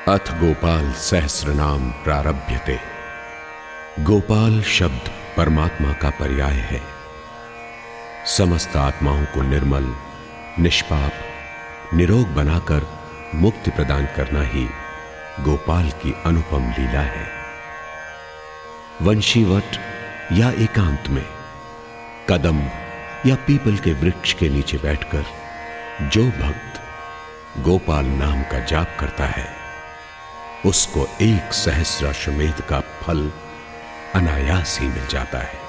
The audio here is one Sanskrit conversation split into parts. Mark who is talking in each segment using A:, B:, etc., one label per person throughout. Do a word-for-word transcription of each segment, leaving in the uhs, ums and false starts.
A: अथ गोपाल सहस्रनाम प्रारभ्यते। गोपाल शब्द परमात्मा का पर्याय है। समस्त आत्माओं को निर्मल, निष्पाप, निरोग बनाकर मुक्ति प्रदान करना ही गोपाल की अनुपम लीला है। वंशीवट या एकांत में, कदम या पीपल के वृक्ष के नीचे बैठकर जो भक्त गोपाल नाम का जाप करता है, उसको एक सहस्राश्वमेध का फल अनायास ही मिल जाता है।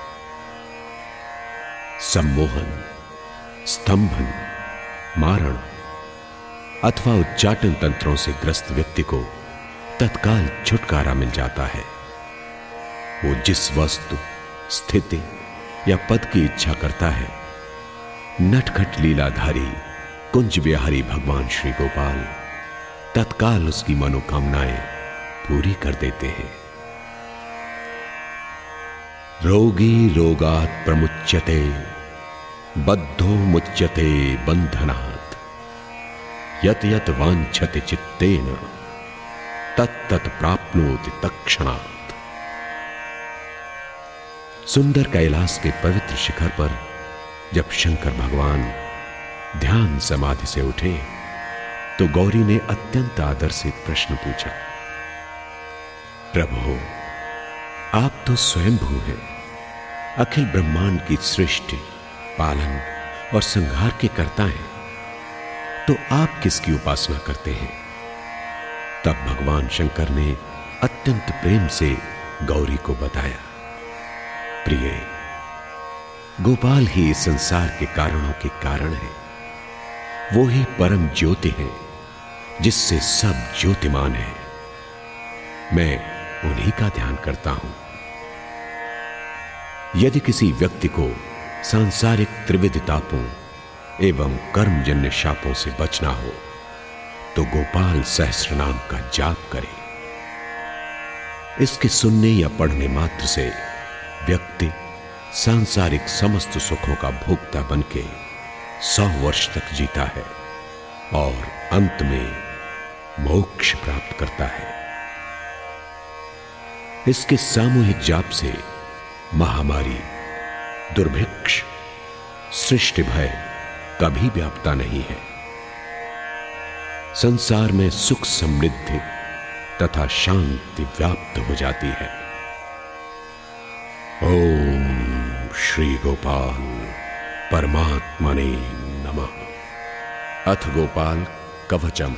A: सम्मोहन, स्तंभन, मारण अथवा उच्चाटन तंत्रों से ग्रस्त व्यक्ति को तत्काल छुटकारा मिल जाता है। वो जिस वस्तु, स्थिति या पद की इच्छा करता है, नटखट लीलाधारी कुंज विहारी भगवान श्री गोपाल तत्काल उसकी मनोकामनाएं पूरी कर देते हैं। रोगी रोगात् प्रमुच्यते, बद्धो मुच्यते बंधनात्, यत यत वांछते चित्तेन तत्तत् प्राप्नोति तत्क्षणात्। सुंदर कैलाश के पवित्र शिखर पर जब शंकर भगवान ध्यान समाधि से उठे तो गौरी ने अत्यंत आदर से प्रश्न पूछा, प्रभु, आप तो स्वयंभू हैं, अखिल ब्रह्मांड की सृष्टि, पालन और संहार के कर्ता हैं, तो आप किसकी उपासना करते हैं? तब भगवान शंकर ने अत्यंत प्रेम से गौरी को बताया, प्रिय, गोपाल ही इस संसार के कारणों के कारण है। वो ही परम ज्योति है जिससे सब ज्योतिमान है। मैं उन्हीं का ध्यान करता हूं। यदि किसी व्यक्ति को सांसारिक त्रिविध तापों एवं कर्मजन्य शापों से बचना हो तो गोपाल सहस्रनाम का जाप करे। इसके सुनने या पढ़ने मात्र से व्यक्ति सांसारिक समस्त सुखों का भोक्ता बनके सौ वर्ष तक जीता है और अंत में मोक्ष प्राप्त करता है। इसके सामूहिक जाप से महामारी, दुर्भिक्ष, सृष्टि भय कभी व्यापता नहीं है। संसार में सुख समृद्धि तथा शांति व्याप्त हो जाती है। ओम श्री गोपाल परमात्मने नमः। अथ गोपाल कवचम।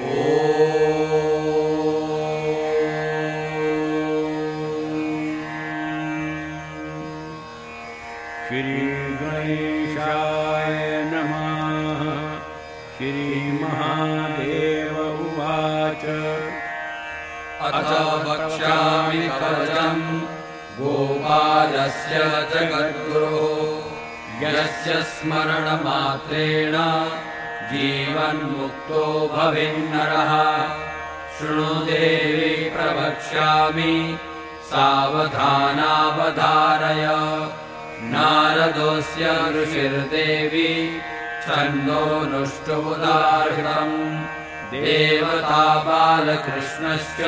B: श्री गणेशाय नमः। श्री महादेव उवाच,
C: अथ वक्ष्यामि कवचम् गोपालस्य जगद्गुरोः, यस्य स्मरणमात्रेण जीवन्मुक्तो भवेन्नरः। शृणु देवी प्रवक्ष्यामि सावधानावधारय। नारदोऽस्य ऋषिर्देवी छन्दोनुष्टुबुदाहृतम्। देवता बालकृष्णश्च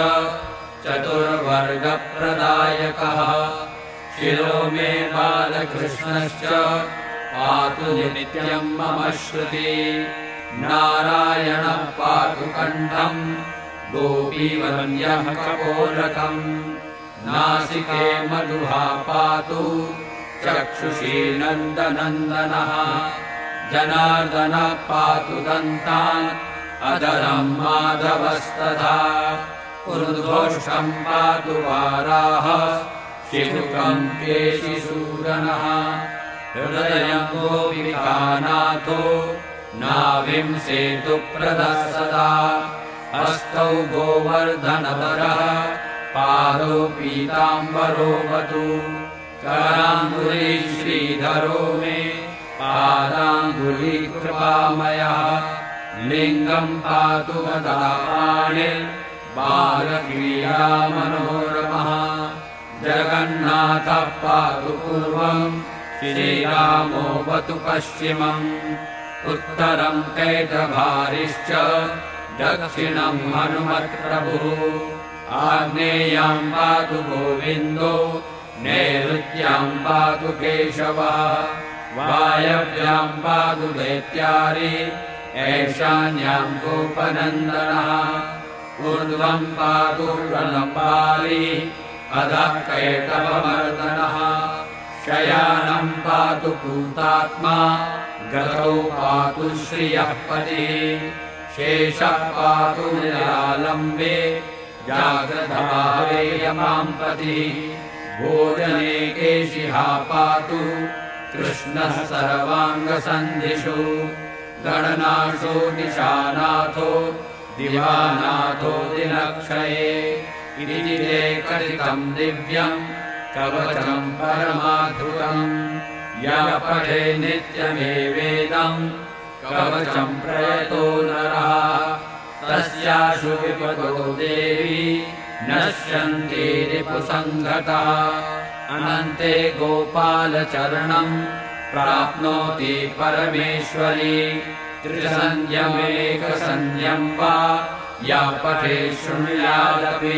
C: चतुर्वर्गप्रदायकः। शिरो मे बालकृष्णश्च पातु नित्यं मम श्रुति। नारायणः पातु कण्ठं गोपीवन्द्यः कपोलकम्। नासिके मधुहा पातु चक्षुषी नन्दनन्दनः। जनार्दनः पातु दन्तान् अधरं माधवस्तथा। ऊर्ध्वोष्ठं पातु वाराहः शिशुकं केशिसूदनः। हृदयं गोपिकानाथो नाभिं सेतुप्रदः सदा। हस्तौ गोवर्धनवरः पादौ पीताम्बरोऽवतु। कराङ्गुली श्रीधरो मे पादाङ्गुली कृपामयः। लिङ्गं पातु गदापाणिर् बालक्रीडा मनोरमः। जगन्नाथः पातु पूर्वम् श्रीरामोऽवतु पश्चिमम्। उत्तरं कैटभारिश्च दक्षिणम् हनुमत्प्रभुः आग्नेयाम् पातु गोविन्दो नैऋत्याम् पातु केशवः वायव्याम् पातु दैत्यारी ऐशान्याम् गोपनन्दनः ऊर्ध्वम् पातु रणपाली अधः कैटवमर्दनः शयानम् पातु पूतात्मा गतौ पातु श्रियः पतिः शेषः पातु निरालम्बे जाग्रतभावे यमाम् पतिः भोजने केशिहा पातु कृष्णः सर्वाङ्गसन्धिषु गणनाशो निशानाथो दिवानाथो दिनक्षये इति ते कथितम् दिव्यम् कवचम् परमाद्भुतम् यः पठे नित्यमेवेदम् कवचम् प्रयतो नरः तस्याशु विपदो देवी नश्यन्ति रिपुसङ्घतः अनन्ते गोपालचरणम् प्राप्नोति परमेश्वरी त्रिसन्ध्यमेकसन्ध्यम् वा या पठे शृणुयादपि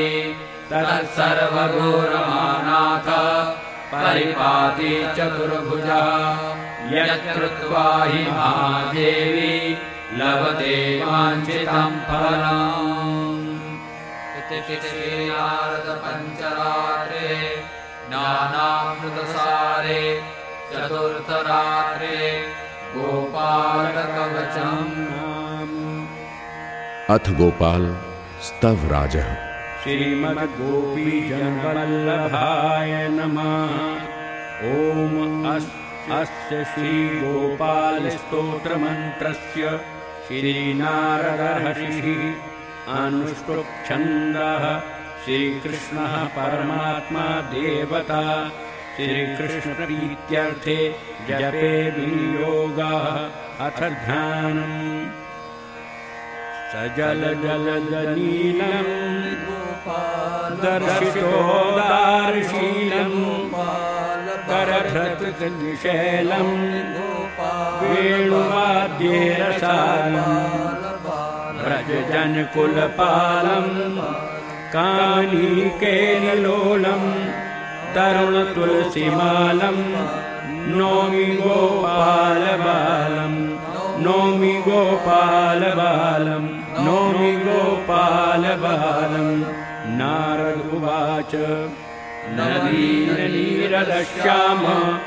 C: तत्सर्वघोरमानाथ परिपाति चतुर्भुजः यत्कृत्वा हि महादेवी लभते वाञ्छितम् फलम्। इति श्रीनारदपञ्चरात्रे ज्ञानामृतसारे चतुर्थरात्रे गोपालकवचम्।
A: अथ गोपाल स्तव राजः।
B: श्रीमद्गोपीजनवल्लभाय नमः। ओम अस्य श्रीगोपालस्तोत्रमन्त्रस्य श्रीनारदर्षिः अनुष्टुप् छन्दः। श्रीकृष्णः परमात्मा देवता। श्रीकृष्णप्रीत्यर्थे जपे विनियोगः। अथ ध्यानम्। सजल जल जनीलम् दर्शितोदारशीलम् करधृतशैलम् वेणुवाद्यरसालम् व्रजजनकुलपालम् कानीकेलिलोलम् तरुणतुलसीमालम् नौमि गोपालबालम् नौमि गोपालबालम् नौमि गोपालबालम्। नारद उवाच
C: नवीननीरदश्याम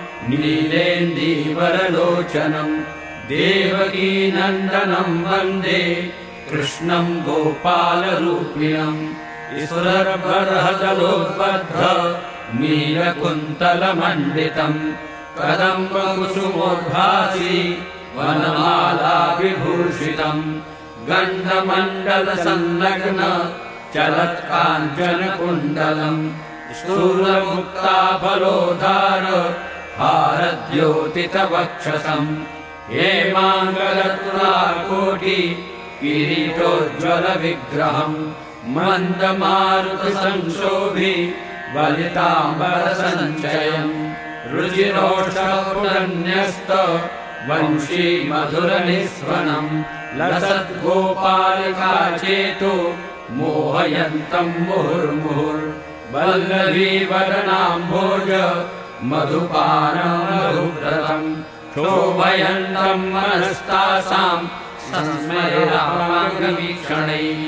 C: नीलेन्दीवरलोचनम् देवकी नन्दनम् वन्दे कृष्णम् गोपालरूपिणम्। सुरबर्हदलोद्बद्ध नीलकुन्तलमण्डितम् कदम्बकुसुमोद्भासि वनमाला विभूषितम् गण्डमण्डलसंलग्न चलत्काञ्चनकुण्डलम् स्थूलमुक्ताफलोधार हारद्योतितवक्षसम् हेमाङ्गलतुलाकोटि किरीटोज्ज्वलविग्रहम् मन्दमारुतसंशोभि वलिताम्बरसञ्चयम् रुचिरोषपुरन्यस्त वंशी मधुरनिस्वनम् लसद्गोपालिका चेतो मोहयन्तम् मुहुर्मुहुर् वल्लभीवदनाम्भोज मधुपानम् मधुव्रतम् शोभयन्तम् मनस्तासाम् संस्मरामाङ्गवीक्षणैः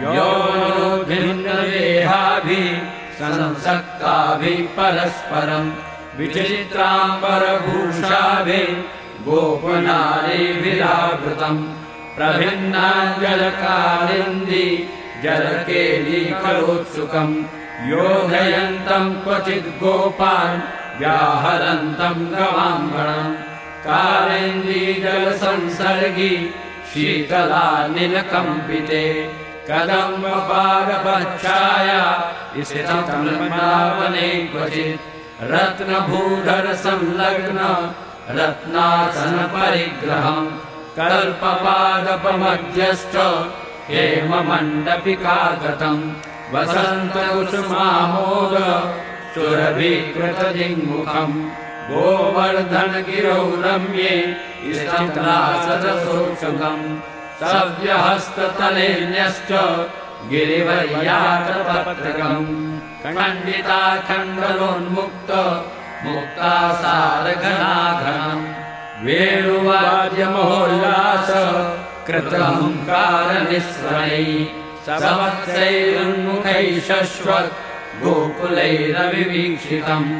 C: यौवनोद्भिन्नदेहाभिः संसक्ताभिः परस्परम् विचित्राम्बरभूषाभिः गोपनारीभिरावृतम् प्रभिन्नाञ्जलकालिन्दी जलकेलीकलोत्सुकम् योधयन्तम् क्वचिद् गोपान् व्याहरन्तम् गवाम्बरम् कालिन्दी जलसंसर्गी शीतलानिलकम्पिते कदम्बपादपच्छाया स्थितमृणावने क्वचित् रत्नभूधरसंलग्न रत्नासनपरिग्रहम् कल्पपादपमध्यस्थ हेममण्डपिकागतम् वसन्तकुसुमामोद सुरभिकृतजिङ्मुखम् गोवर्धनगिरौ रम्ये स्थितासदसोत्सुकम् सव्यहस्ततले न्यश्च गिरिवर्यातपत्रकम् खण्डिताखण्डलोन्मुक्त मुक्तासारघनाघनम् वेणुवाद्यमहोल्लास कृतहुङ्कारनिस्वरैः समत्सैरुन्मुखैः शश्वत् गोकुलैरविवीक्षितम्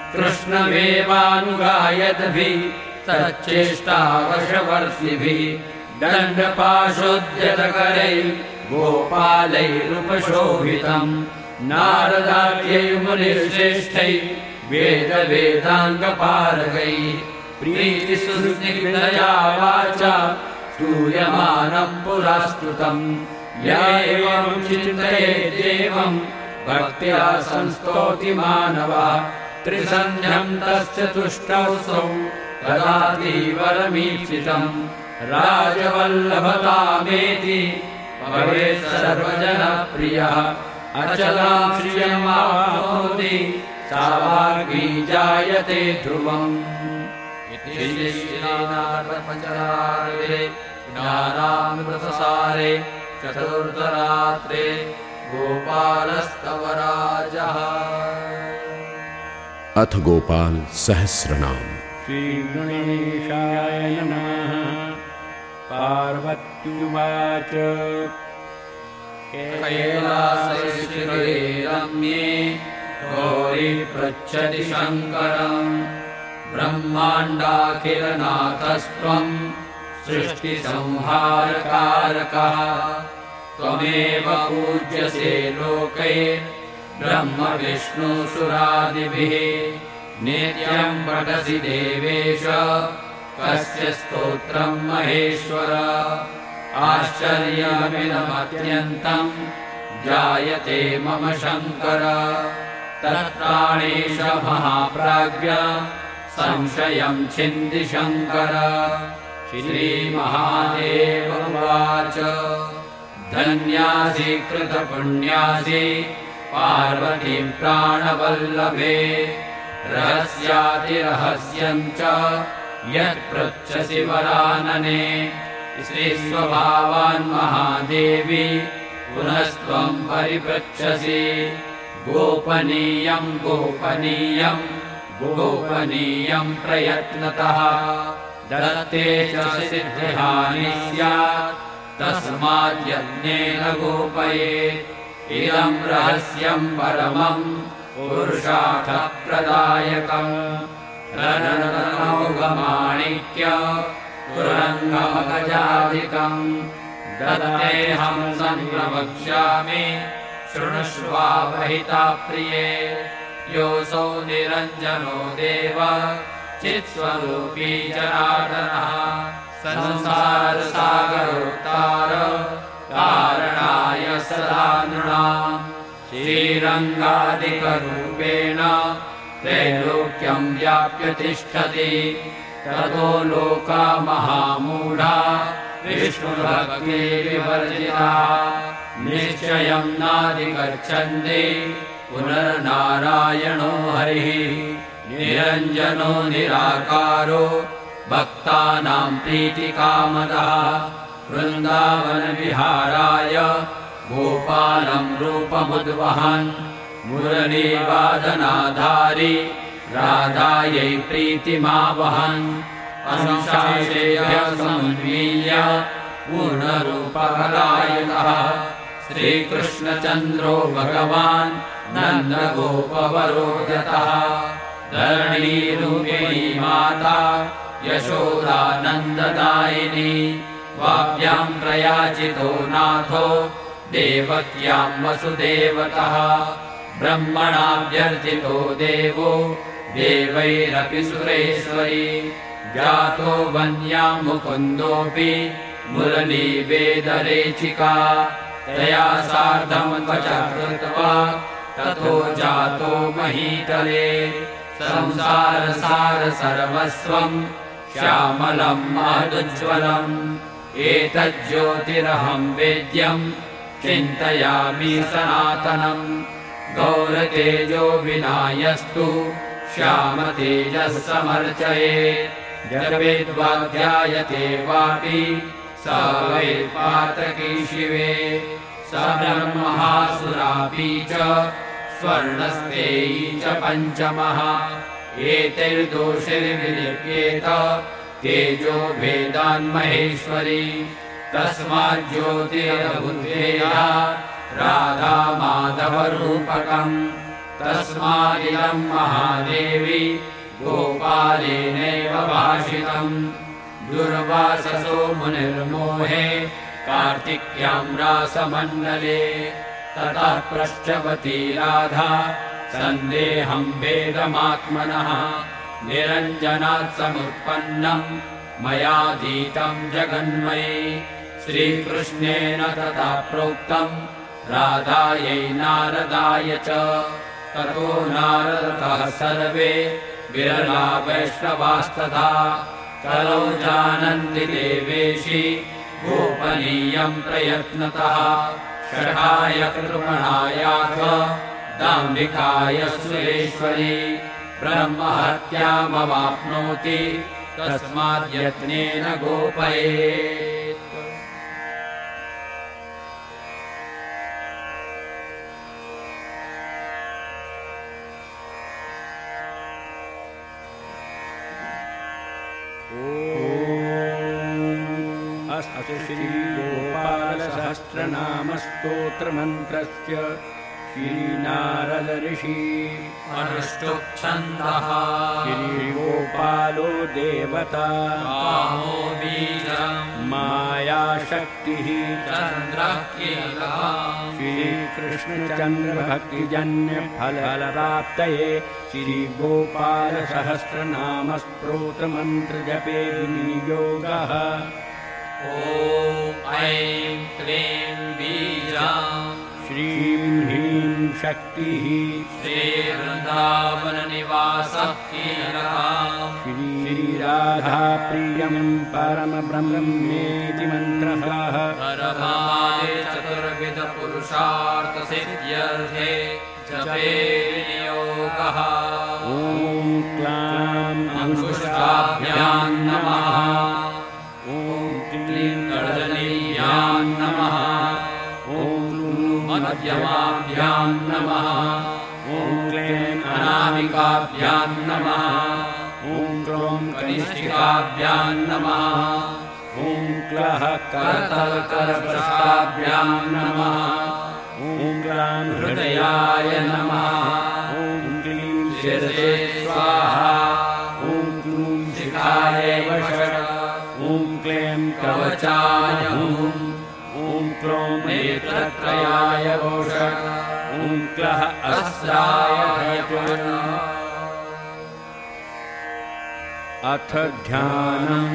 C: कृष्णमेवानुगायद्भिः तच्चेष्टावशवर्तिभिः दण्डपाशोद्यतकरैः गोपालैरुपशोभितम् नारदाख्यै मुनिश्रेष्ठैः वेदवेदाङ्गपारगैः प्रीतिसुस्निग्धया वाचा स्तूयमानम् पुरास्तुतम् य एवम् चिन्तयेत् देवम् भक्त्या संस्तौति मानवः त्रिसन्ध्यम् तस्य तुष्टौसौ ददाति वरमीप्सितम् राजवल्लभतामेति भवेत् सर्वजनप्रियः अचलां श्रियमाप्नोति सा वाग्मी जायते ध्रुवम् इति श्रीनाथपञ्चरात्रे ज्ञानामृतसारे चतुर्थरात्रे गोपालस्तवराजः।
A: अथ गोपाल सहस्रनाम।
B: श्री गणेशाय नमः। पार्वत्युवाच
C: कैलासशिखरे रम्ये गौरी पृच्छति शङ्करम् ब्रह्माण्डाखिलनाथस्त्वम् सृष्टिसंहारकारकः त्वमेव पूज्यसे लोके ब्रह्म विष्णुसुरादिभिः नित्यम् पठसि देवेश कस्य स्तोत्रम् महेश्वर आश्चर्यमिदमत्यन्तम् जायते मम शङ्कर तत्प्राणेश महाप्राज्ञ संशयम् छिन्दि शङ्कर। श्रीमहादेव उवाच धन्यासि कृतपुण्यासि पार्वतीम् प्राणवल्लभे रहस्यातिरहस्यम् च यत्पृच्छसि वरानने श्रीस्वभावान् महादेवी पुनस्त्वम् परिपृच्छसि गोपनीयम् गोपनीयम् गोपनीयम् प्रयत्नतः दत्ते च सिद्धिहानि स्यात् तस्माद्यज्ञेन गोपयेत् इदम् रहस्यम् परमम् पुरुषार्थप्रदायकम् रत्नमौघमाणिक्य तुरङ्गमगजाधिकम् दत्तेऽहम् सम्प्रवक्ष्यामि शृणुष्वावहिता प्रिये योऽसौ निरञ्जनो देव चित्स्वरूपी जनार्दनः संसारसागरोत्तार कारणाय सदा नृणाम् श्रीरङ्गादिकरूपेण त्रैलोक्यम् व्याप्य तिष्ठति ततो लोका महामूढा विष्णुभक्ते विवर्जिता निश्चयम् नाधिगच्छन्ति पुनर्नारायणो हरिः निरञ्जनो निराकारो भक्तानाम् प्रीतिकामदः वृन्दावनविहाराय गोपालम् रूपमुद्वहन् मुरलीवादनाधारी राधायै प्रीतिमावहन् अंशाशेभ्यः समन्वीय पूर्णरूपकलायतः श्रीकृष्णचन्द्रो भगवान् नन्दगोपवरोदतः धरणीरूपिणी माता यशोदानन्ददायिनी वाप्याम् प्रयाचितो नाथो देवक्याम् वसुदेवतः ब्रह्मणाभ्यर्थितो देवो देवैरपि सुरेश्वरी जातो वन्याम् मुकुन्दोऽपि मुरली वेदरेचिका तया सार्धम् वचः कृत्वा ततो जातो महीतले संसारसार सर्वस्वम् श्यामलम् महदुज्ज्वलम् एतज्ज्योतिरहम् वेद्यम् चिन्तयामि सनातनम् गौरतेजो विनायस्तु श्यामतेजः समर्चयेत् जपेद्वाध्यायते वापि स वै पातकी शिवे स ब्रह्महासुरापि च स्वर्णस्तेयी च पञ्चमः एतैर्दोषैर्विलिप्येत तेजो भेदान्महेश्वरी तस्माज्ज्योतिरबुद्धेया राधा माधवरूपकम् तस्मादिदम् महादेवी गोपालेनैव भाषितम् दुर्वाससो मुनिर्मोहे कार्तिक्याम् रासमण्डले ततः पृष्ठवती राधा सन्देहम् वेदमात्मनः निरञ्जनात् समुत्पन्नम् मयाधीतम् जगन्मये श्रीकृष्णेन तथा प्रोक्तम् राधायै नारदाय च ततो नारदतः सर्वे विरला वैष्णवास्तथा कलौ जानन्ति देवेशि गोपनीयम् प्रयत्नतः षठाय कृपणायाथ दाम्भिकाय सुरेश्वरी ब्रह्महत्यामवाप्नोति तस्माद्यत्नेन गोपयेत्
B: अस्तु श्रीगोपालसहस्रनामस्तोत्रमन्त्रस्य श्रीनारद ऋषि
C: अनुष्टुप् छन्दः
B: श्रीगोपालो देवता
C: कामो बीजम्
B: मायाशक्तिः
C: चन्द्रः कीलः
B: श्रीकृष्णचन्द्रभक्तिजन्यफलप्राप्तये श्रीगोपालसहस्रनामस्तोत्रमन्त्रजपे विनियोगः
C: ॐ ऐं क्लीं बीजम्
B: श्रीं ह्रीं शक्तिः
C: श्रीवृन्दावननिवासः कीलः
B: श्रीराधाप्रियं परमब्रह्मेति मन्त्रः
C: परमादे चतुर्विधपुरुषार्थसिद्ध्यर्थे जपे विनियोगः
B: ॐ क्लां
C: अंकुशाभ्यां नमः
B: ॐ
C: क्लीं तर्जनीभ्यां नमः
B: ॐ
C: मध्यमाभ्यां नमः
B: ॐ क्लीं
C: अनामिकाभ्यां नमः
B: ॐ क्लौं
C: कनिष्ठिकाभ्यां नमः
B: ॐ क्लः
C: करतलकरपृष्ठाभ्यां नमः
B: ॐ क्लां
C: हृदयाय नमः
B: ॐ क्लीं
C: शिरसे स्वाहा
B: ॐ क्लूं
C: शिखाय वषट्
B: ॐ क्लीं
C: कवचाय
B: ॐ क्लौं
C: नेत्रत्रयाय वोषट्
B: ॐ क्लः
C: अस्राय
B: अस्राय अथ ध्यानम्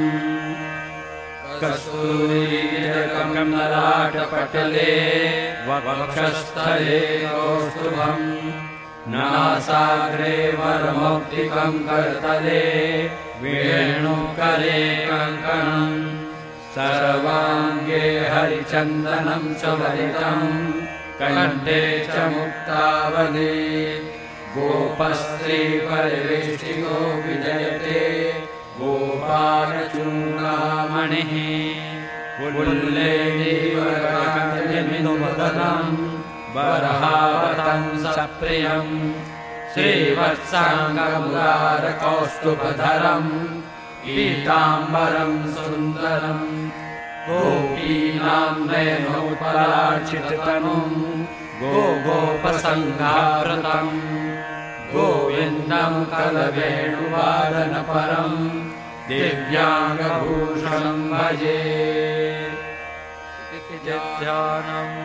C: कस्तूरीकमलाटपटले वक्षस्थले कौस्तुभम् नासाग्रे वरमौक्तिकम् करतले वेणुकरे कङ्कणम् सर्वाङ्गे हरिचन्दनम् सुललितम् कण्ठे च मुक्तावली गोपस्त्रीपरिवेष्टितो विजयते गोपालचूडामणिः पुल्लेन्दीवरकाञ्जलिनुवदनम् बर्हावतं सप्रियम् श्रीवत्साङ्गमुरारकौस्तुभधरम् पीताम्बरम् सुन्दरम् गोपीनाम् नयनोत्पलार्चिततनुम् गोगोपसङ्घाव्रतम् गोविन्दम् कलवेणुवादनपरम् दिव्याङ्गभूषणम् भजे ध्यानम्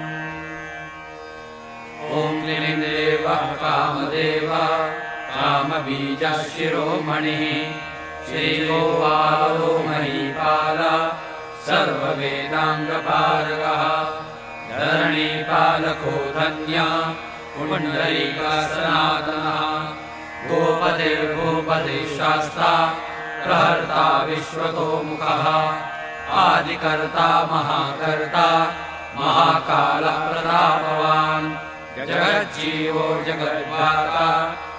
C: ॐ क्लीं देवः कामदेवः कामबीजः शिरोमणिः श्रीगोपालो महीपालः सर्ववेदाङ्गपारगः धरणीपालको धन्यः पुण्डरीकः सनातनः गोपतिर्भूपतिः शास्ता प्रहर्ता विश्वतोमुखः आदिकर्ता महाकर्ता महाकालः प्रतापवान् जगज्जीवो जगद्भ्राता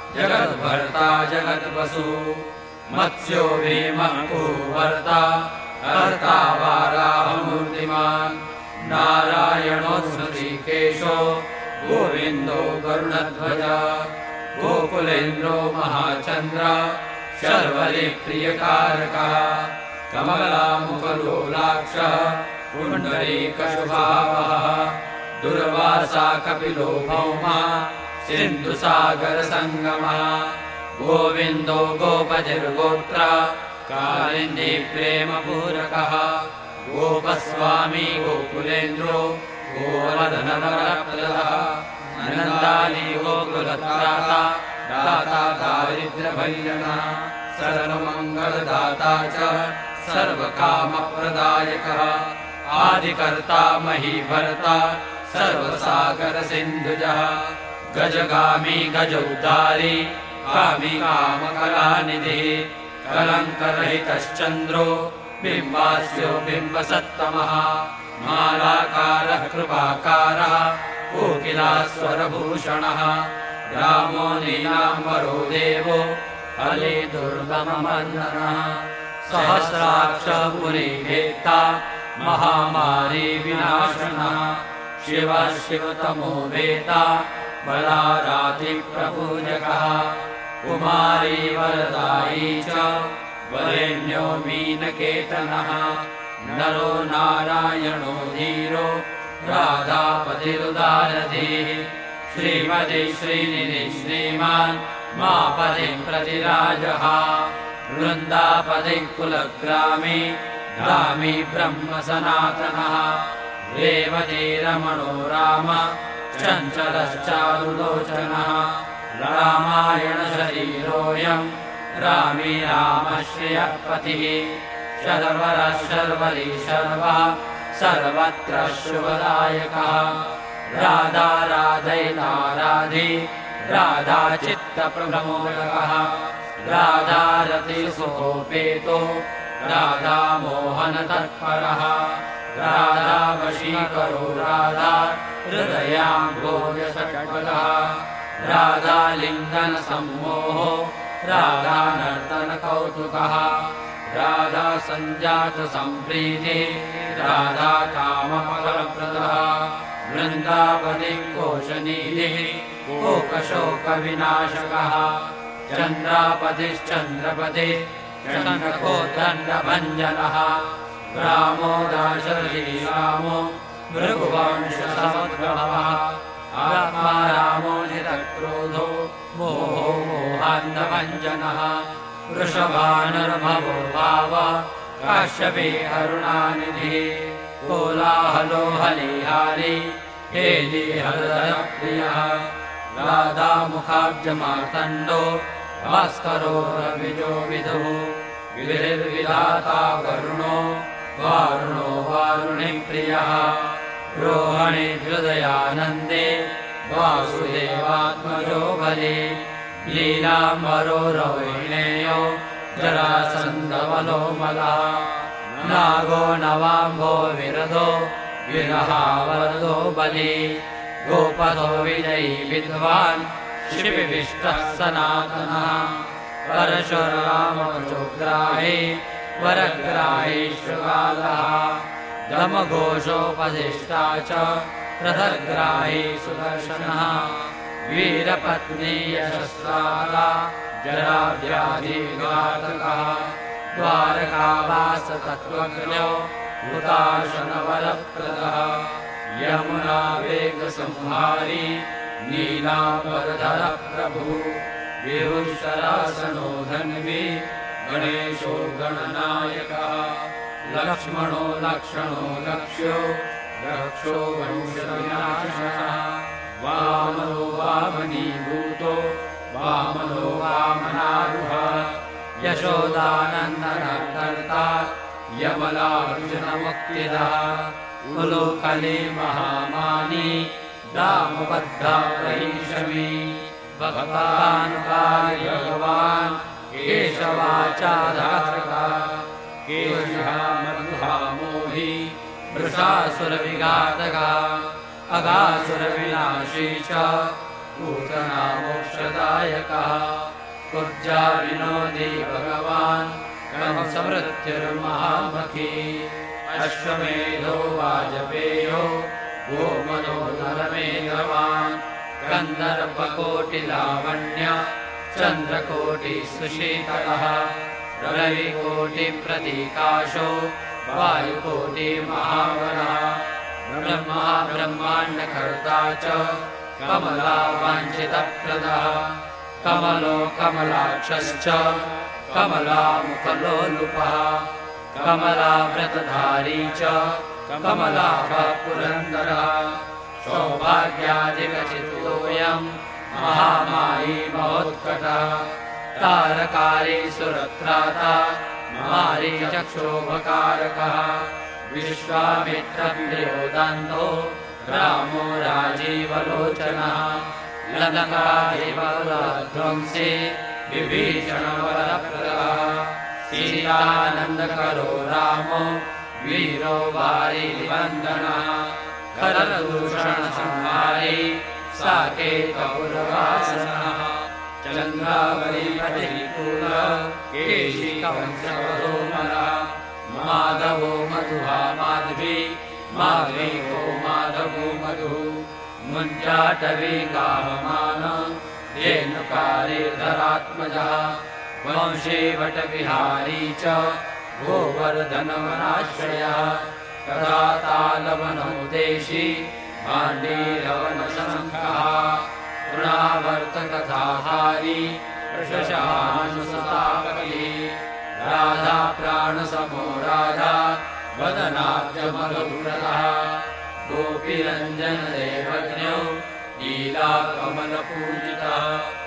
C: जगद्भर्ता जगद्वसु मत्स्यो भीमः कुर्वर्ता हर्ता वाराहमूर्तिमान् नारायणो हृषीकेशो गोविन्दो गरुडध्वज गोकुलेन्द्रो महाचन्द्र शर्वलिप्रियकारकः कमलामुखलोलाक्षः पुण्डरीकशुभावहः दुर्वासा कपिलो भौमा सिन्धुसागरसङ्गमः गोविन्दो गोपतिर्गोत्र कालिन्दी प्रेमपूरकः गोपस्वामी गोकुलेन्द्रो गोवर्धनवरप्रदः नन्दाली गोकुलत्राता दाता दारिद्र्यभञ्जनः सर्वमङ्गलदाता च सर्वकामप्रदायकः आदिकर्ता महीभर्ता सर्वसागरसिन्धुजः गजगामी गजौदारी कामी कामकलानिधिः कलङ्करहितश्चन्द्रो बिम्बास्यो बिम्बसत्तमः मालाकारः कृपाकारः कोकिलास्वरभूषणः रामो नीलाम्बरो देवो हले दुर्गममर्दनः सहस्राक्षः पुरीभेत्ता महामारी विनाशनः शिवः शिवतमो वेता बलारातिप्रपूजकः कुमारी वरदायी च वरेण्यो मीनकेतनः नरो नारायणो धीरो राधापतिरुदारधिः श्रीमति श्रीनिधि श्रीमान् मापति प्रतिराजः वृन्दापति कुलग्रामी ग्रामी ब्रह्म सनातनः रेवतीरमणो राम चञ्चलश्चारुलोचनः रामायणशरीरोऽयं रामी रामश्रियपतिः शर्वरः शर्वरी शर्वः सर्वत्र शुभदायकः राधा राधैताराधि राधा चित्तप्रमोदकः राधारतिसुकोपेतो राधा मोहनतत्परः राधा वशीकरो राधा हृदयाम्भोजषट्पदः राधा लिङ्गनसम्मोहो राधा नर्तनकौतुकः राधा सञ्जातसम्प्रीतिः राधा कामफलप्रदः वृन्दावनी कोशनीतिः कोकशोकविनाशकः चन्द्रापतिश्चन्द्रपतिः चन्द्रकोदण्डभञ्जनः रामो दाशरथीरामो भृगुवंशसमुद्भवः आत्मा रामो जितक्रोधो मोहो मोहान्धभञ्जनः वृषभानुर्भवो भाव काश्यपी करुणानिधिः कोलाहलो हलिहारी हेली हृदयप्रियः राधामुखाब्जमार्तण्डो भास्करो रविजो विदुः विधिर्विधाता वरुणो वारुणो वारुणिप्रियः रोहिणी हृदयानन्दे वासुदेवात्मजो बली लीलाम्बरो रोहिणेयो जरासन्दवलोमलः नागो नवाम्भो विरदो विरहावरदो बली गोपदो विजयी विद्वान् शिविविष्टः सनातनः परशुरामचोग्राही वरग्राही शृगालः दमघोषोपदिष्टा च रथग्राही सुदर्शनः वीरपत्नी यशस्राला जराव्याधिघातकः द्वारकावासतत्त्वज्ञो हुताशनवरप्रदः यमुना वेगसंहारी नीलाम्बरधरः प्रभुः विभुशरासनो धन्वी गणेशो गणनायकः लक्ष्मणो लक्षणो लक्ष्यो रक्षो वंशविनाशनः वामनो वामनीभूतो वामनो वामनारुहः यशोदानन्दनकर्ता यमलार्जुनमुक्तिदः उलूखली महामानी दामबद्धा प्रहीशमी भक्तानुकारी भगवान् केशवाचाधारकः केशः मधुहामोही वृषासुरविघातकः अगासुरविनाशी च पूतना मोक्षदायकः कुब्जा विनोदी भगवान् कंसमृत्युर्महामखी अश्वमेधो वाजपेयो गोमनो नरमेधवान् गन्धर्वकोटिलावण्य चन्द्रकोटिसुशीतलः रविकोटिप्रतीकाशो वायुकोटिमहाबलः ब्रह्मा ब्रह्माण्डकर्ता च कमला वाञ्छितप्रदः कमलो कमलाक्षश्च कमलामुखलोलुपः कमलाव्रतधारी च कमलाभः पुरन्दरः सौभाग्याधिकचित्तोऽयं महामायी महोत्कटः तारकारी सुरत्राता मारीचक्षोभकारकः विश्वामित्रप्रियोदान्तो रामो राजीवलोचनः लङ्काधिपध्वंसी विभीषणवरप्रदः सीतानन्दकरो रामो वीरो वारिवन्दनः खरदूषणसंहारी साकेतपुरवासनः चन्द्रावलीपतिकुल केशिकवंशवधूमरः माधवो मधुहा माधवी माधवीको माधवो मधुः मुञ्चाटवी गावमान धेनुकारीधरात्मजः वंशीवटविहारी च गोवर्धनवनाश्रयः कदा तालवनो देशी भाण्डीरवनशङ्खः तृणावर्तकथाहारी प्रशशानुसतापकी राधा प्राणसमो राधा वदनाब्जमलव्रतः गोपीरञ्जनदेवज्ञो लीलाकमलपूजितः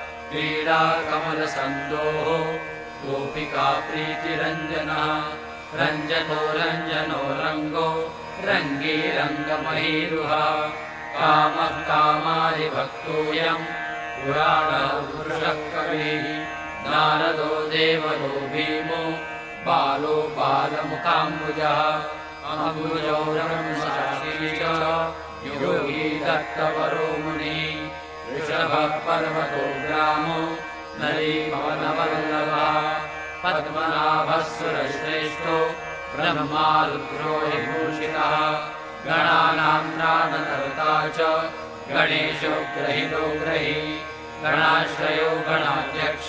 C: क्रीडाकमलसन्दोः गोपिका प्रीतिरञ्जनः रञ्जतो रञ्जनो रङ्गो रङ्गी रङ्गमहीरुहा कामः कामादिभक्तोऽयं पुराणः पुरुषः कविः नारदो देवलो भीमो बालो बालमुखाम्बुजः अम्बुजो रंसाक्षी च योगी दत्तवरो मुनिः ऋषभः पर्वतो ग्रामो नरीपवनवल्लभः पद्मनाभः सुरश्रेष्ठो ब्रह्मा रुद्रो विभूषितः गणानां प्राणकर्ता च गणेशो ग्रहितो ग्रही गणाश्रयो गणाध्यक्ष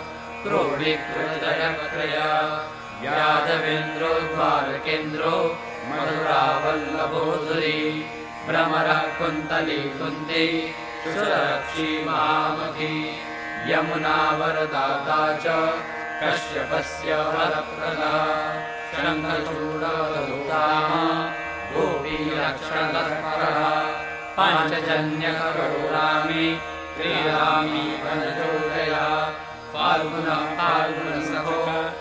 C: क्रोडीकृतजयत्रय यादवेन्द्रो द्वारकेन्द्रो मधुरावल्लभोधुरी भ्रमरः कुन्तली कुन्ती सुरक्षी महामखी यमुना वरदाता च कश्यपस्य वरप्रदः शङ्खचूडवधूताम गोपीरक्षणतत्परः पाञ्चजन्यकरोरामि क्रीडामि वनजोदयः फाल्गुनः फाल्गुनसखो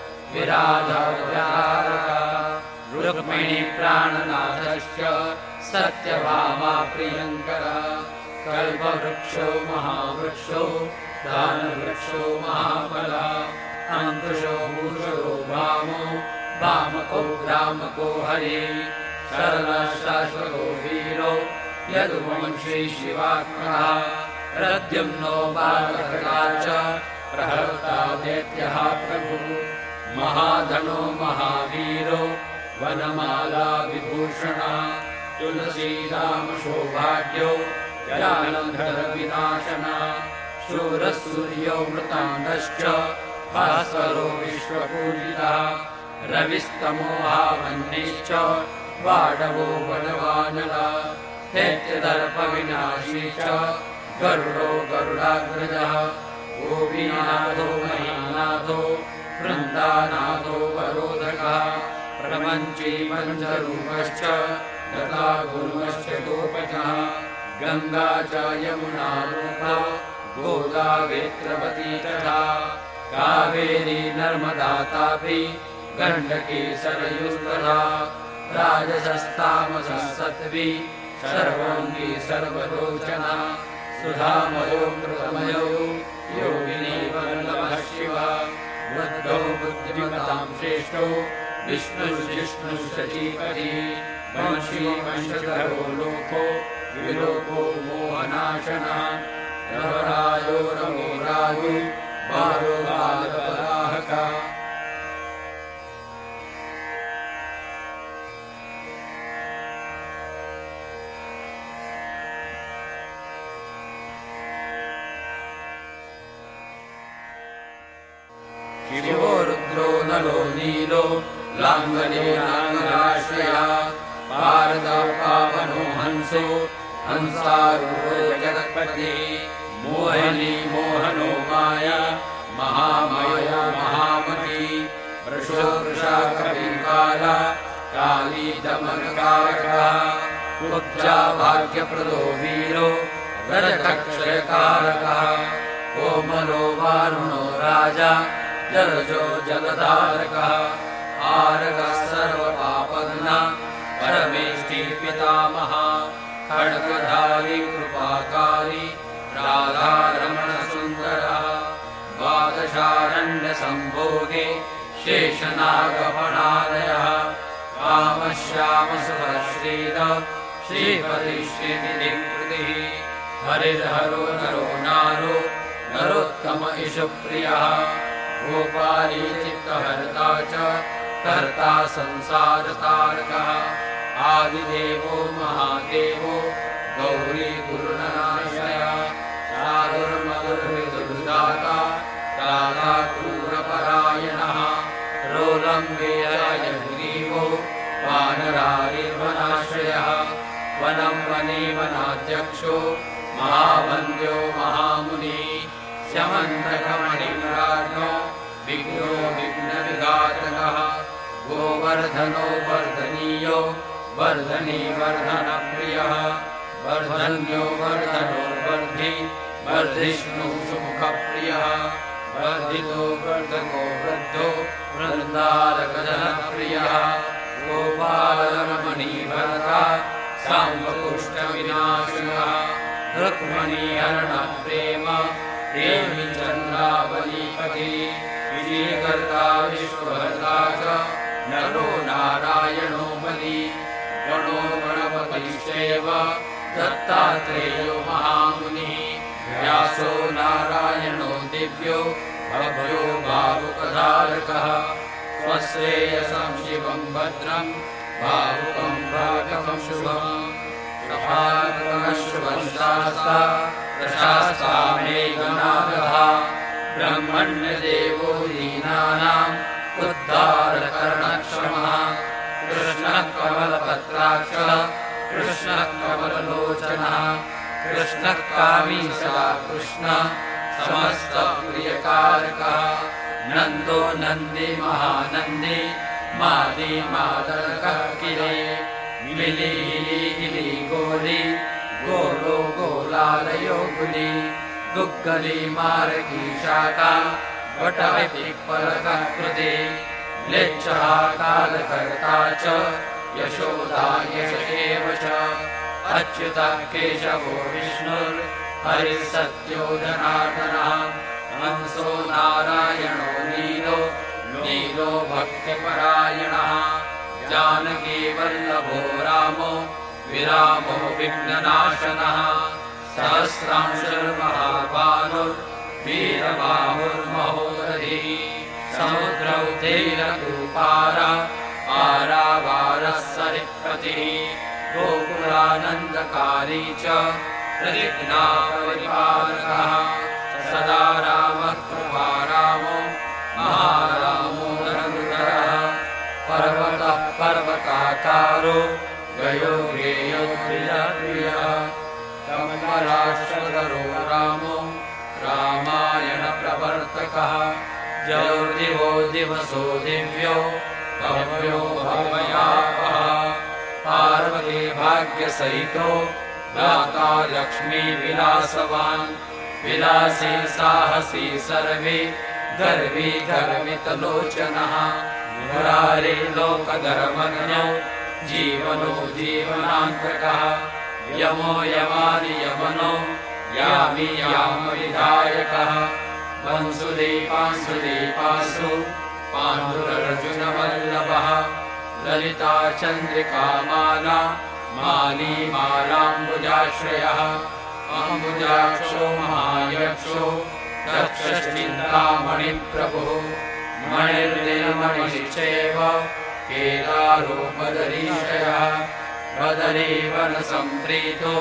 C: विराधव्यारकः रुक्मिणी प्राणनाथश्च सत्यभामा प्रियङ्करः कल्पवृक्षो महावृक्षो दानवृक्षो महाफलः अङ्कुशो भूषो भामो वामको ग्रामको हरिः शरणः शाश्वतो वीरो यदुवंशी शिवात्मनः प्रद्युम्नो बालकर्ता च प्रहर्ता दैत्यः प्रभुः महाधनो महावीरो वनमाला विभूषणः तुलसीराम सौभाग्यो जालन्धरविनाशनः शूरः सूर्यो मृताङ्गश्च भास्करो विश्वपूजितः रविस्तमोहावह्निश्च वाडवो बलवानरः दैत्यदर्पविनाशी च गरुडो गरुडाग्रजः गोपीनाथो महीनाथो वृन्दानाथो वरोधकः प्रपञ्ची पञ्चरूपश्च लता गुल्मश्च गोपचः गङ्गा च यमुना रूपा गोदावेत्रवती तथा कावेरी नर्मदा तापी गण्डकी सरयुस्तथा राजसस्तामसः सत्त्वी सर्वाङ्गी सर्वलोचना सुधामयो मृतमयो योगिनी वल्लभः शिवः बुद्धो बुद्धिमतां श्रेष्ठो विष्णुर्जिष्णुश्चीपति वंशी वंशधरो लोको विलोको मोहनाशनः रवरायो रवो रायो बालो बालपराहकः शिवो रुद्रो नलो नीलो लाङ्गलेनाङ्गराश्रया पारदा पावनो हंसो हंसारूढो जगत्पतिः मोहिनी मोहनो माया महामाया महामती वृषो वृषा कविकाला काली दमनकारकः कुब्जा भाग्यप्रदो वीरो रजतक्षयकारकः कोमलो वारुणो राजा जलजो जलधारकः आरगः सर्वपापघ्ना परमेष्टि पितामहः खड्गधारी कृपाकारी राधारमणसुन्दरः द्वादशारण्यसम्भोगे शेषनागफणालयः कामश्यामसुभश्रीद श्रीपतिश्रीनिधिकृतिः हरिर्हरो नरो नारो नरोत्तम इषुप्रियः गोपाली चित्तहर्ता च कर्ता संसारतारकः आदिदेवो महादेवो गौरी गुरुनाशया साधुर्मधुर्विदुर्दाता राधा क्रूरपरायणः रोलम्बेयाय ग्रीवो वानरारिर्वनाश्रयः वनं वने वनाध्यक्षो महावन्द्यो महामुनिः स्यमन्तकमणिराज्ञो विघ्नो विघ्नविघातकः गोवर्धनो वर्धनीयो वर्धनीवर्धनप्रियः वर्धन्यो वर्धनोर्वर्धि वर्धिष्णु सुमुखप्रियः वर्धितो वर्धको वृद्धो वृन्दारकजनप्रियः गोपालरमणीभर्ता साम्बकुष्ठविनाशिनः रुक्मिणीहरणप्रेम प्रेमी चन्द्रावलीपति विजयकर्ता विश्वहर्ता च नरो नारायणो बली गणो गणपतिश्चैव दत्तात्रेयो महामुनिः व्यासो नारायणो दिव्यो भव्यो भावुकधारकः स्वश्रेयसं शिवं भद्रं भावुकं भागकं शुभम् सभागमश्वशास्ता प्रशास्ता मेघनादः ब्रह्मण्यदेवो दीनानाम् उद्धारकर्णक्षमः कृष्णः कमलपत्राक्षः कृष्णः कमललोचनः कृष्णः कामी सदा कृष्णः समस्तप्रियकारकः नन्दो नन्दी महानन्दी मादी मादरकः किले मिली हिली हिली गोली गोलो गोलालयो गुली गुग्गली मार्गी शाखा वटविपिप्पलकृते म्लेच्छः कालकर्ता च यशोदा यश एव च अच्युतः केशवो विष्णुर्हरिः सत्यो जनार्दनः हंसो नारायणो नीलो नीलो भक्तिपरायणः जानकी वल्लभो रामो विरामो विघ्ननाशनः सहस्रांशुर्महाबाहुर्वीरबाहुर्महोदधिः समुद्रौ धीरकूपार पारावारः सरित्पतिः गोकुलानन्दकारी च प्रतिज्ञापरिपालकः सदा रामः कृपारामो महारामो धनुधरः पर्वतः पर्वताकारो गयो गेयो प्रियः कमलाश्वरो रामो रामायणप्रवर्तकः जयो दिवो दिवसो दिव्यो भव्यो भवयापः पार्वती भाग्यसहितो दाता लक्ष्मी विलासवान् विलासी साहसी सर्वे गर्वी गर्वितलोचनः मुरारी लोकधर्मज्ञो जीवनो जीवनान्तकः यमो यमानि यमनो यामि यामविधायकः वंसुदीपांसुदीपासु पाण्डुरर्जुनवल्लभः ललिता चन्द्रिका माला माली मालाम्बुजाश्रयः अम्बुजाक्षो महायक्षो दक्षश्चिन्तामणिप्रभुः मणिर्निर्मणिश्चैव केदारो बदरीशयः बदरीवनसम्प्रीतो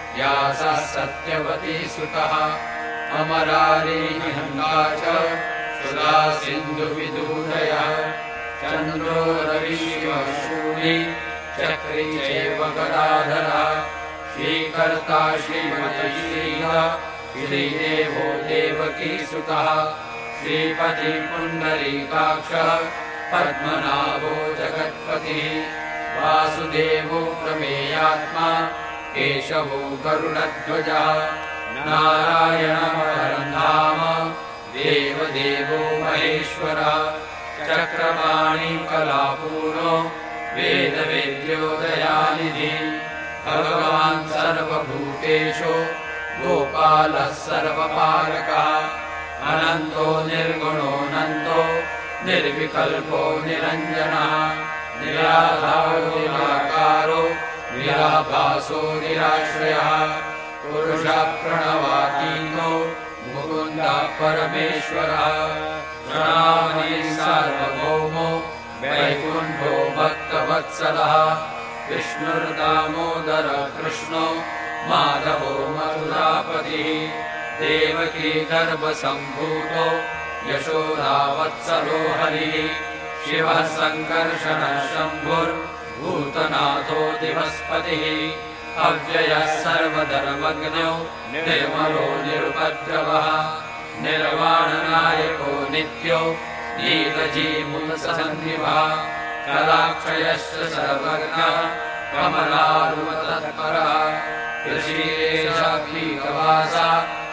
C: व्यासः सत्यवती सुतः अमरारी निहङ्गा च सुधा सिन्धुविदूतयः चन्द्रो रविशिवः शूली चक्री चैव गदाधरः श्रीकर्ता श्रीमती श्रीः श्रीदेवो देवकीसुतः श्रीपति पुण्डरीकाक्षः पद्मनाभो जगत्पतिः वासुदेवो प्रमेयात्मा केशवो गरुडध्वजः नारायणः परं धाम देवदेवो महेश्वरः चक्रपाणि कलापूर्णो वेदवेद्यो दयानिधिः भगवान् सर्वभूतेषु गोपालः सर्वपालकः अनन्तो निर्गुणोऽनन्तो निर्विकल्पो निरञ्जनः निराधारो निराकारो निराभासो निराश्रयः पुरुषः प्रणवातीतो मुकुन्दः परमेश्वरः प्रणमामि सार्वभौमो वैकुण्ठो भक्तवत्सलः विष्णुर्दामोदरः कृष्णो माधवो मथुरापतिः देवकी गर्भसम्भूतो यशोदावत्सलो हरिः शिवः सङ्कर्षणः शम्भुर्भूतनाथो दिवस्पतिः अव्ययः सर्वधर्मज्ञो निर्मलो निरुपद्रवः निर्वाणनायको नित्यो नीलजीमूलसन्निभः कलाक्षयश्च सर्वज्ञः कमलारुतत्परः ऋषिकेशाभीकवासा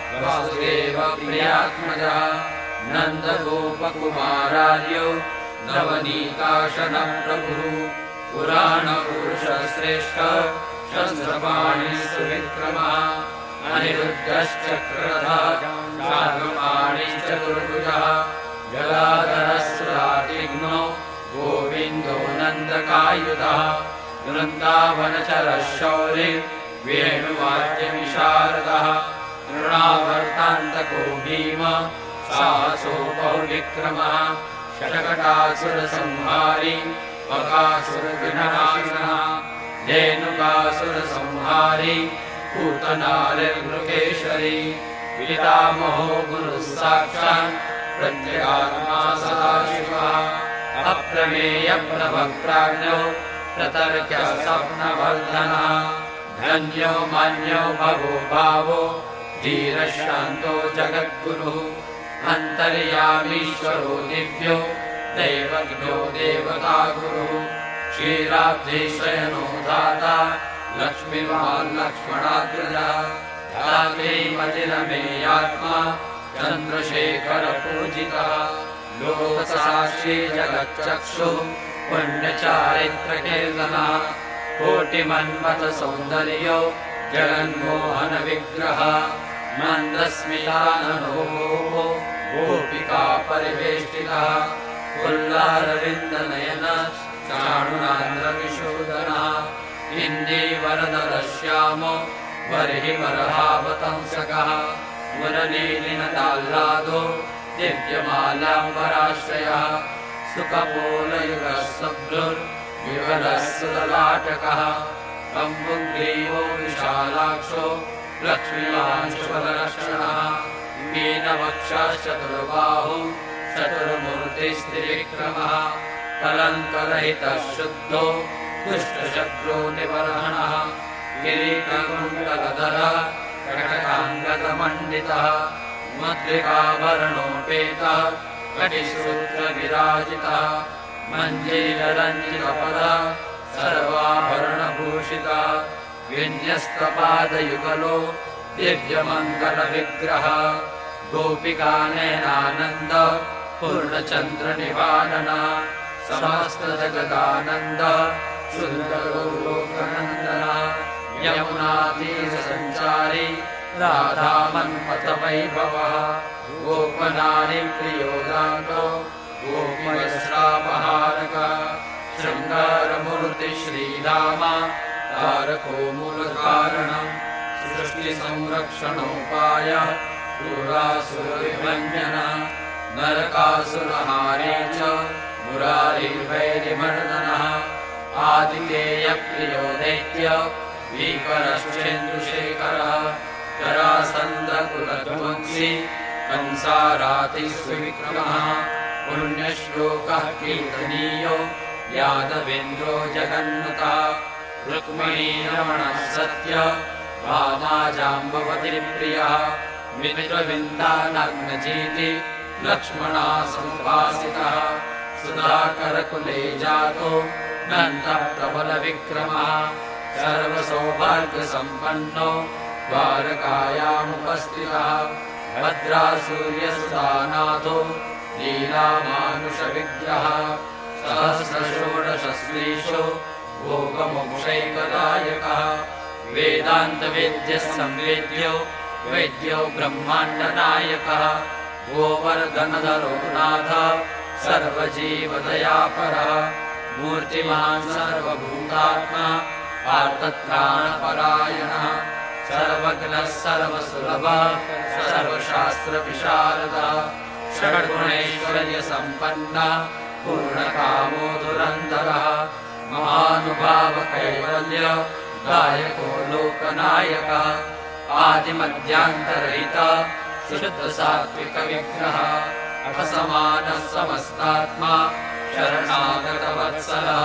C: वासुदेवप्रियात्मजः नन्दगोपकुमारार्यो नवनीताशनः प्रभुः पुराणपुरुषश्रेष्ठः शस्त्रपाणिः सुविक्रमः अनिरुद्धश्चक्रधः शार्ङ्गपाणिः चतुर्भुजः जलाधरस्सुरातिघ्नो गोविन्दो नन्दकायुधः वृन्दावनचरः शौरिः वेणुवाद्यविशारदः तृणावर्तान्तको भीम साहसो बहुविक्रमः शकटासुरसंहारी बकासुरविनाशनः धेनुकासुरसंहारी पूतनालिर्मृगेश्वरी पितामहो गुरुः साक्षात् प्रत्यगात्मा सदाशिवः अप्रमेयप्रभक्प्राज्ञो प्रतर्क्यः स्वप्नवर्धनः धन्यो मान्यो भवो भावो धीरः शान्तो जगद्गुरुः अन्तर्यामीश्वरो दिव्यो दैवज्ञो देवतागुरुः क्षीराब्धिशयनो दाता लक्ष्मीवान् लक्ष्मणाग्रजः धात्रीमतिरमेयात्मा चन्द्रशेखरपूजितः लोकसाक्षी जगच्चक्षुः पुण्यचारित्रकीर्तनः कोटिमन्मथसौन्दर्यो जगन्मोहनविग्रहः मन्दस्मिताननो गोपिका परिवेष्टितः पुल्लारविन्दनयनः चाणुरान्द्रविशोधनः इन्दीवरदरश्यामो बर्हिमर्हावतंसकः मुरलीलिनताह्लादो दिव्यमालाम्बराश्रयः सुकपोलयुगः शुभ्रुर्विवरः सुललाटकः कम्बुग्रीवो विशालाक्षो लक्ष्मीवांशुफललक्षणः मीनवक्षश्चतुर्बाहु चतुर्मूर्तिस्त्रिविक्रमः कलङ्करहितः शुद्धो दुष्टशत्रो निबर्हणः किरीटकुण्डलधरः कटकाङ्गदमण्डितः मद्रिकाभरणोपेतः कटिसूत्रविराजितः मञ्जीररञ्जितपदः सर्वाभरणभूषितः विन्यस्तपादयुगलो दिव्यमङ्गलविग्रहः गोपिकानयनानन्द पूर्णचन्द्रनिवारणः समस्तजगदानन्दः सुन्दरो लोकनन्दनः यमुनातीरसञ्चारी राधामन्मथवैभवः गोपनारिप्रियोदान्तो गोपीवस्त्रापहारकः शृङ्गारमूर्तिश्रीराम तारको मूलकारणम् सृष्टिसंरक्षणोपायः क्रूरासुरविभञ्जनः नरकासुरहारी च मुरारिर्वैरिमर्दनः आदिकेयप्रियो दैत्य भीकरश्चेन्दुशेखरः जरासन्धकुलध्वंसी कंसारातिस्विक्रमः पुण्यश्लोकः कीर्तनीयो यादवेन्द्रो जगन्नुतः रुक्मिणीरमणः सत्य भामाजाम्बवतीप्रियः मित्रविन्दानग्नजीति लक्ष्मणा समुपासितः सुधाकरकुले जातो नन्दप्रबलविक्रमः सर्वसौभाग्यसम्पन्नो द्वारकायामुपस्थितः भद्रासूर्यसुधानाथो लीलामानुषविग्रहः सहस्रषोडशस्त्रीषु भोगमोक्षैकदायकः वेदान्तवेद्यः संवेद्यो वैद्यो ब्रह्माण्डनायकः गोवर्धनधरो नाथ सर्वजीवदयापरः मूर्तिमान् सर्वभूतात्मा पार्थत्राणपरायणः सर्वज्ञः सर्वसुलभः सर्वशास्त्रविशारदः षड्गुणैश्वर्यसम्पन्नः पूर्णकामो धुरन्धरः महानुभावकैवल्य गायको लोकनायकः आदिमध्यान्तरहितः शुद्धसात्विकविग्रहः असमानः समस्तात्मा शरणागतवत्सलः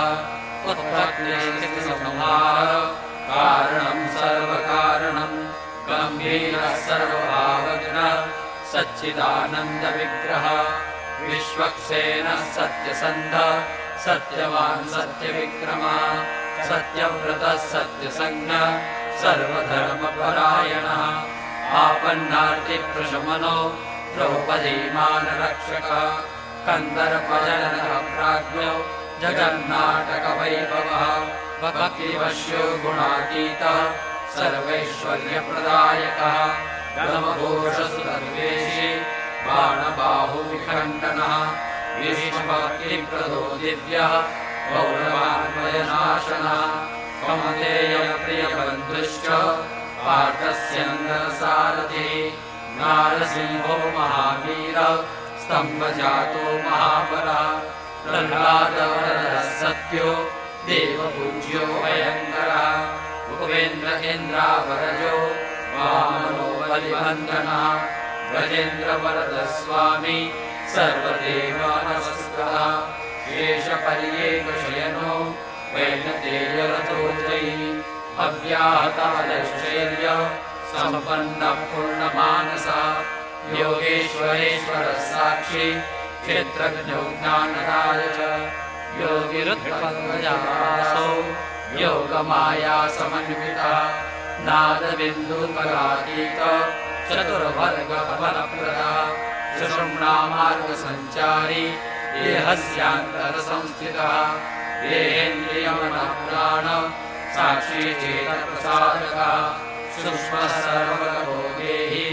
C: उत्पत्तिस्थितिसंहारः कारणं सर्वकारणं गम्भीरः सर्वभावज्ञः सच्चिदानन्दविग्रहः विश्वक्सेनः सत्यसन्धः सत्यवान् सत्यविक्रमः सत्यव्रतः सत्यसंज्ञः सर्वधर्मपरायणः आपन्नार्तिप्रशमनो द्रौपदीमानरक्षकः कन्दर्पजनकः प्राज्ञो जगन्नाटकवैभवः भक्तिवश्यो गुणातीतः सर्वैश्वर्यप्रदायकः गमघोषसुतद्वेषी बाणबाहुविखण्डनः विष्णुभक्तिप्रदो दिव्यः पौरवान्वयनाशनः कमलेयप्रियबन्धुश्च पार्थस्यन्दरसारथिः नारसिंहो महावीरः स्तम्भजातो महाबलः प्रह्लादवरदः सत्यो देवपूज्यो भयङ्करः उपेन्द्रेन्द्रावरजो वामनो बलिबन्धनः गजेन्द्रवरदस्वामी सर्वदेवानमस्कृतः शेषपर्येकशयनो वैनतेयरथोजयी अव्याहतालश्चर्य सम्पन्नः पूर्णमानसः योगेश्वरेश्वरः साक्षी क्षेत्रज्ञो ज्ञानराजः योगिरुत्पन्नजासो योगमाया समन्वितः नादबिन्दुकलातीतः चतुर्वर्गफलप्रदः सुषुम्नामार्गसञ्चारी देहस्यान्तरसंस्थितः देहेन्द्रियमनःप्राण साक्षी चेतप्रसादकः सूक्ष्मः सर्वगतो देहि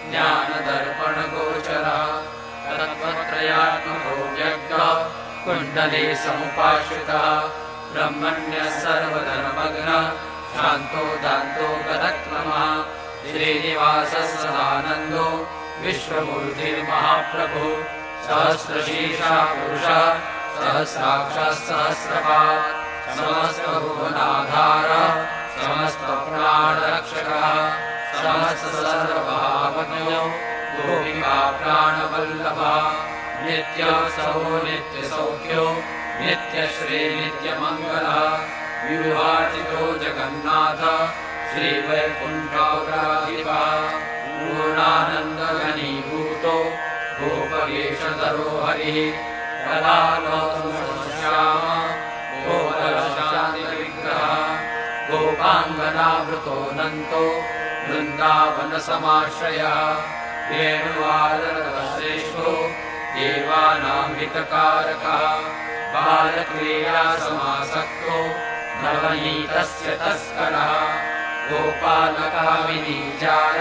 C: ज्ञानदर्पणगोचरः तत्त्वत्रयात्मको व्यक्तः कुण्डली समुपाश्रितः ब्रह्मण्यः सर्वधर्मग्नः शान्तो दान्तो गतक्रमः श्रीनिवासः सदानन्दो विश्वमूर्तिर्महाप्रभुः सहस्रशीर्षः पुरुषः सहस्राक्षः सहस्रपात् समस्तभुवनाधारः समस्तप्राणरक्षकः समस्तसर्वभावज्ञो गोपिकाप्राणवल्लभः नित्यसहो नित्यसौख्यो नित्यश्री नित्यमङ्गलः विवाचितो जगन्नाथ श्रीवैकुण्ठाधिपः पूर्णानन्दघनीभूतो गोपवेशधरो हरिः कलालोकश्याम गोपशान्तिविग्रहः गोपाङ्गनावृतोऽनन्तो वृन्दावनसमाश्रयः वेणुवादनश्रेष्ठो देवानां हितकारकः बालक्रीडासमासक्तो नवनीतस्य तस्करः गोपालकामिनीजार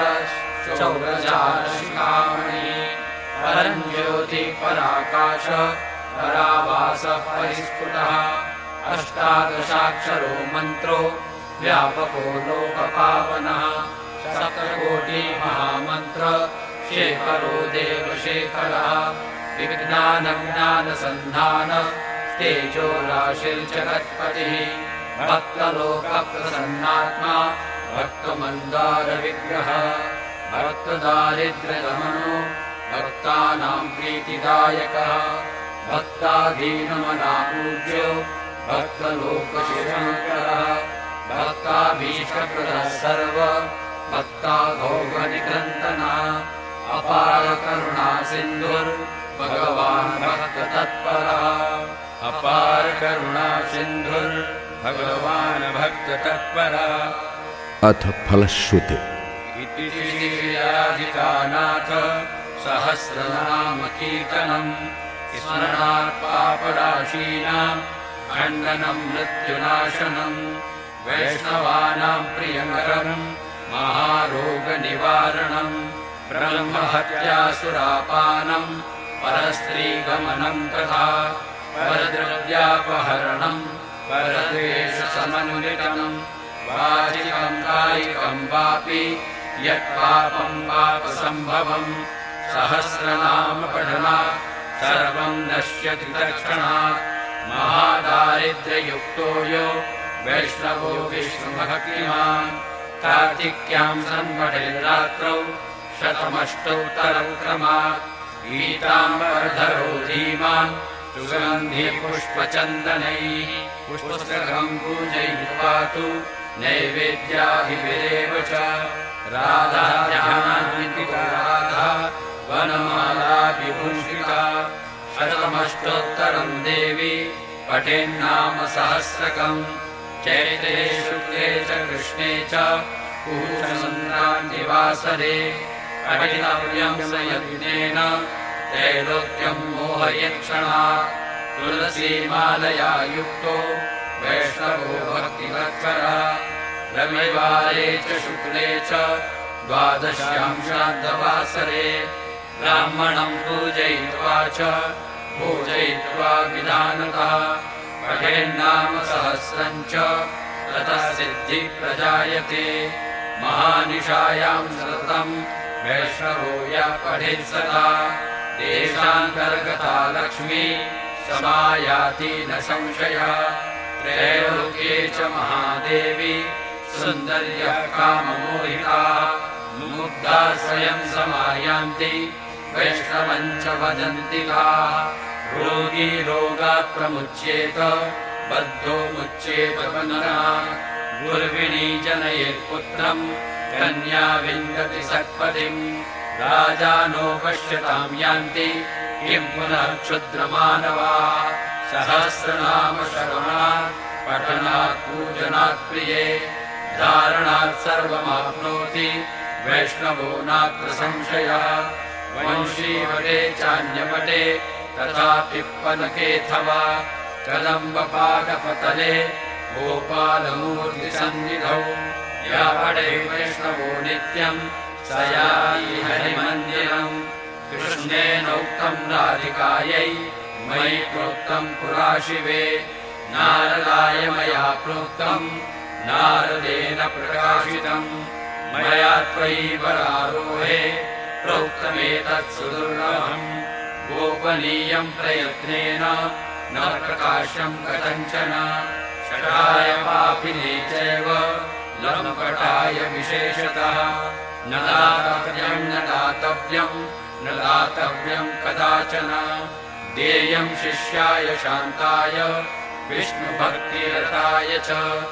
C: चौरजारशिखामणिः परञ्ज्योतिः पराकाशः परिस्फुटः अष्टादशाक्षरो मन्त्रो व्यापको लोकपावनः सप्तकोटिमहामन्त्र शेखरो देवशेखरः विज्ञानज्ञानसन्धान तेजो राशिर्जगत्पतिः भक्तलोकप्रसन्नात्मा भक्तमन्दारविग्रहः भक्तदारिद्र्यदमनो भक्तानां प्रीतिदायकः भक्ताधीनमना पूज्यो भक्तलोकशिवङ्करः भक्ताभीष्टप्रदः सर्व भक्ताघोगनिक्रन्दनः अपार करुणा सिन्धुर् भगवान् भक्ततत्परः
B: अपार करुणा सिन्धुर् भगवान् भक्ततत्परः।
A: अथ फलश्रुति।
B: इति श्रीराधिकानाथ सहस्रनाम कीर्तनम् स्मरणात् पापराशीनां खण्डनं मृत्युनाशनम् वैष्णवानां प्रियकरं महारोगनिवारणं ब्रह्महत्यासुरापानं परस्त्रीगमनं तथा परद्रव्यापहरणं परद्वेषसमन्वितं वाचिकं कायिकं वापि यत्पापं पापसम्भवं सहस्रनामपठनात् सर्वं नश्यति तत्क्षणात्। महादारिद्र्ययुक्तो यो वैष्णवो विष्णुभक्तिमान् कार्तिक्यां सन्मठेरात्रौ शतमष्टोत्तरक्रमात् गीताम्बरधरो धीमान् सुगन्धिपुष्पचन्दनैः पुस्तकं पूजयित्वा तु नैवेद्यादिभिरेव च राधाध्यानान्विता राधा वनमाला विभूषिता शतमष्टोत्तरं देवी पठेन्नाम सहस्रकम् चैत्रे शुक्ले च कृष्णे च पूषसङ्क्रान्तिवासरे पठितव्यं स यज्ञेन त्रैलोक्यं मोहयक्षणात् तुलसीमालया युक्तो वैष्णवो भक्तिवत्सरः रविवारे च शुक्ले च द्वादश्यां श्राद्धवासरे ब्राह्मणं पूजयित्वा च पूजयित्वा विधानतः पठेन्नाम सहस्रं च ततः सिद्धिः प्रजायते। महानिशायां सततं वैष्णवो यः पठेत् सदा देशान्तर्गता लक्ष्मी समायाति न संशयः। त्रैलोक्ये च महादेवी सुन्दर्या काममोहिता मुग्धा स्वयं समायान्ति वैष्णवं च वदन्ति गाः। रोगी रोगात् प्रमुच्येत बद्धो मुच्येत पुनः गुर्विणी जनयेत्पुत्रं कन्या विन्दति सत्पतिम् राजानो पश्यतां यान्ति किं पुनः क्षुद्रमानवाः। सहस्रनाम श्रवणात् पठनात् पूजनात् प्रिये धारणात् सर्वमाप्नोति वैष्णवो नात्र संशयः। वंशीवटे चान्यवटे तथा पिप्पलकेऽथवा कदम्बपादपतले गोपालमूर्तिसन्निधौ या पठे वैष्णवो नित्यं स याति हरिमन्दिरम्। कृष्णेनोक्तं राधिकायै मयि प्रोक्तं पुरा शिवे नारदाय मया प्रोक्तं नारदेन प्रकाशितम् मया त्वयि वरारोहे प्रोक्तमेतत् सुदुर्लभम्। गोपनीयं प्रयत्नेन न प्रकाश्यं कथञ्चन षडाय पापिने चैव लम्पटाय विशेषतः न दातव्यं न दातव्यं न दातव्यं कदाचन। देयं शिष्याय शान्ताय विष्णुभक्तिरताय च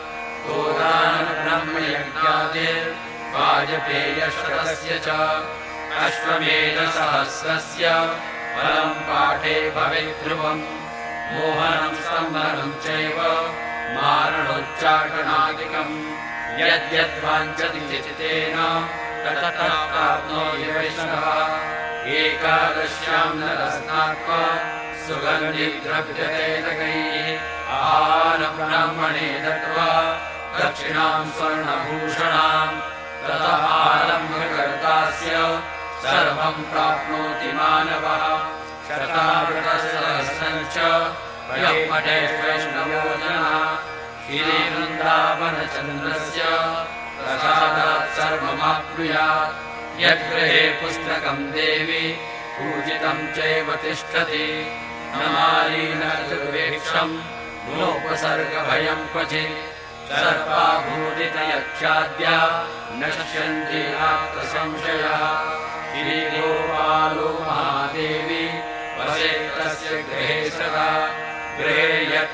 B: गोदानब्रह्मयज्ञादिर्वाजपेयशतस्य च अश्वमेधसहस्रस्य फलं पाठे भवेत् ध्रुवम्। मोहनं संहनं चैव मारणोच्चाटनादिकम् यद्यद्वाञ्छति चित्तेन ततः प्राप्नोति वैष्णवः। एकादश्यां नरस्नात्वा सुगन्धिद्रव्यतैलकैः आहारब्राह्मणे दत्त्वा दक्षिणां स्वर्णभूषणां ततः आरम्भकर्तास्य सर्वं प्राप्नोति मानवः। शतावृतसहस्रं च यः पठेत् वैष्णवो जनः श्रीवृन्दावनचन्द्रस्य प्रसादात् सर्वमाप्नुयात्। यद्गृहे पुस्तकं देवी पूजितं चैव तिष्ठति न माली न दुर्वेक्षं नोपसर्गभयं क्वचित्। सर्पाभूतितयक्षाद्या नश्यन्ति नात्र संशयः। श्रीगोपालो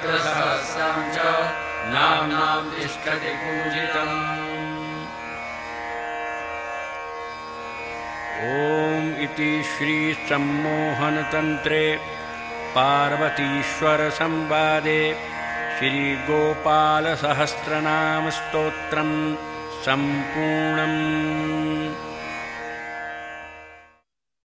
C: सहस्रं च नाम्नां तिष्ठति पूजितम्।
D: ॐ इति श्री सम्मोहनतन्त्रे पार्वतीश्वरसंवादे श्रीगोपालसहस्रनामस्तोत्रं सम्पूर्णम्।